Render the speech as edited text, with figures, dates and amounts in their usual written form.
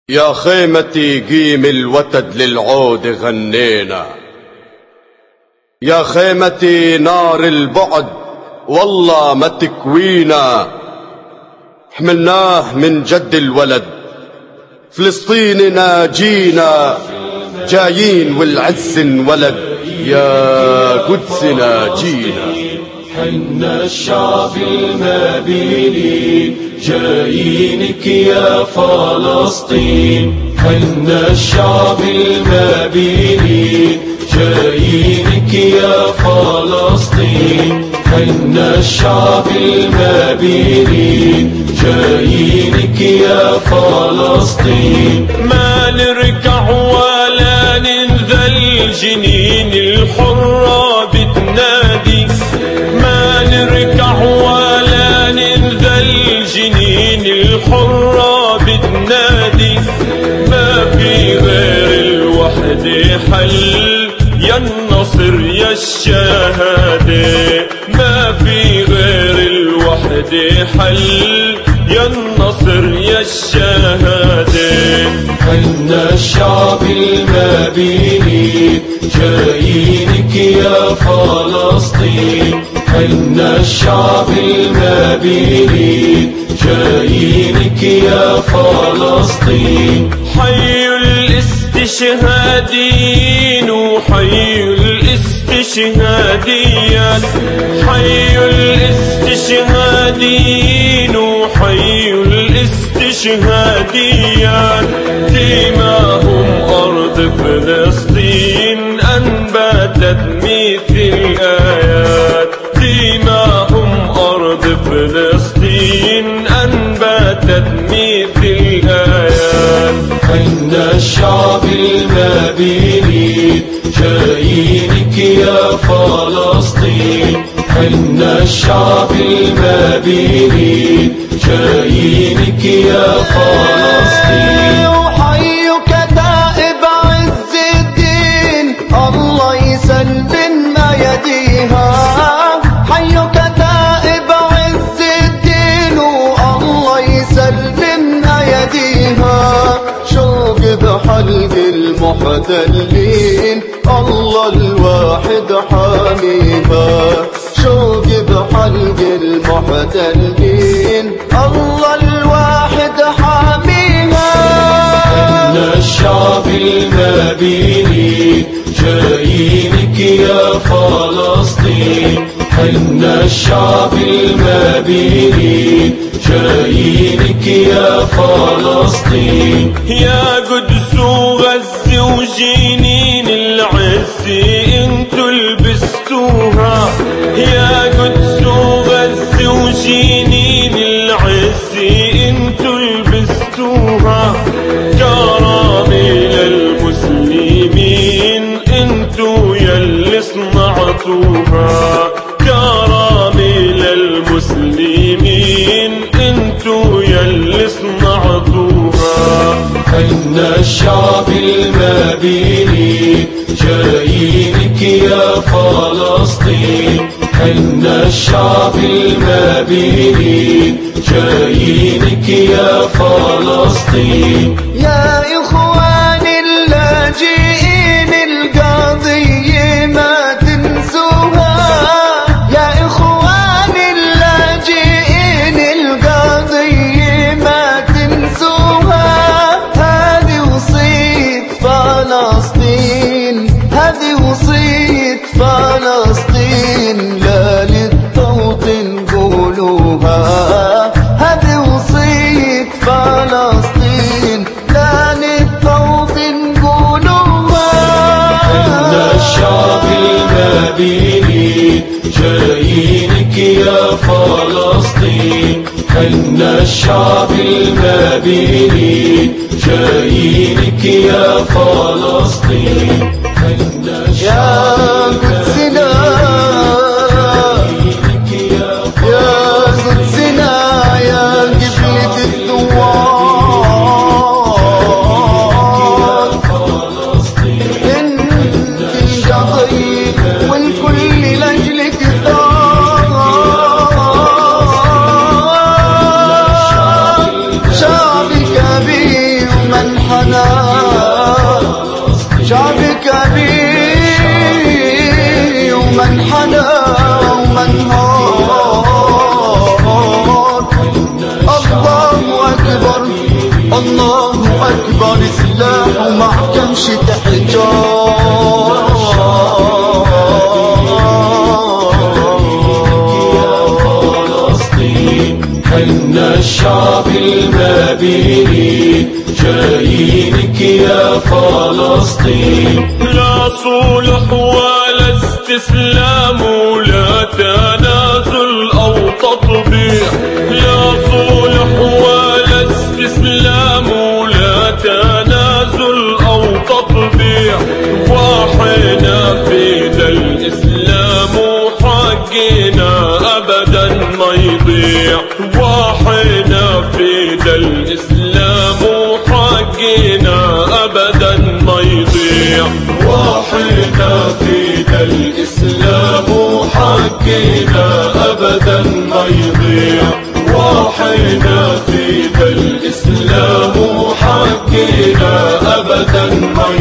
يا خيمتي قيم الوتد للعود غنينا، يا خيمتي نار البعد والله ما تكوينا، حملناه من جد الولد فلسطين ناجينا، جايين والعز انولد يا قدس ناجينا. حنا الشعب المبينين جايينك يا فلسطين، حنا الشعب المبينين جايينك يا فلسطين، حنا الشعب المبينين جايينك يا فلسطين. ما نركع ولا ننذل، جنين الحرة بتنادي، ما نركع ولا ننذل، جنين الحرة بتنادي. ما في غير الوحدة حل، يا النصر يا الشهادة، ما في غير الوحدة حل، يا النصر يا الشهادة. حنا الشعب المبينين جايينك يا فلسطين، حنا الشعب المبينين جايينك يا فلسطين. حيوا الاستشهادين وحيوا الاستشهاديات، حيوا الاستشهادين وحيوا الاستشهاديات. دماهم أرض فلسطين أنبتت مثل الآيات، دماهم أرض فلسطين أنبتت مثل الآيات. حنا الشعب المبينين جايينك يا فلسطين، حنا الشعب المبينين جايينك يا فلسطين. وحيوا كتائب عز الدين الله يسلم أيديها، حيوا كتائب عز الدين والله يسلم أيديها. شوق بحلق المحتلين الله الواحد حاميها، شوق بحلق المحتلين الله الواحد حاميها. حنا الشعب المبينين جايينك يا فلسطين، حنا الشعب المبينين جايينك يا فلسطين. يا قدس وغزة وجنين العز انتو لبستوها، يا قدس وغزة وجنين العز انتو لبستوها. كرامة للمسلمين انتو يلي صنعتوها، كرامة للمسلمين انتو يلي صنعتوها. حنا الشعب المبينين جايينك يا فلسطين، حنا الشعب المبينين جايينك يا فلسطين. يا إخواني اللاجئين القضية ما تنسوها، يا إخواني اللاجئين القضية ما تنسوها. هذه وصية فلسطين، هذه وصية فلسطين لا للضغط نقولوها، هذه وصية فلسطين لا للضغط نقولوها. حنا الشعب المبينين جايينك يا فلسطين، حنا الشعب المبينين جايينك يا فلسطين. يا قدسنا يا قدسنا يا قبلة الثوار، انت القضية والكل لاجلك ثار. شعبك كبير من أنا شعبك أبي ومن حدا ومن هار. الله أكبر الله أكبر سلاح ومع كمشة حجار. حنا الشعب المبيني جايينك يا فلسطين. لا صلح ولا استسلام ولا تنازل أو تطبيع. لا صلح ولا استسلام ولا تنازل أو تطبيع. وحنا فينا الإسلام وحقنا أبدا ما يضيع. وحنا فينا الإسلام وحقنا أبدا ما يضيع. وحنا فينا الإسلام وحقنا أبدا ما يضيع. وحنا فينا الإسلام وحقنا أبدا ما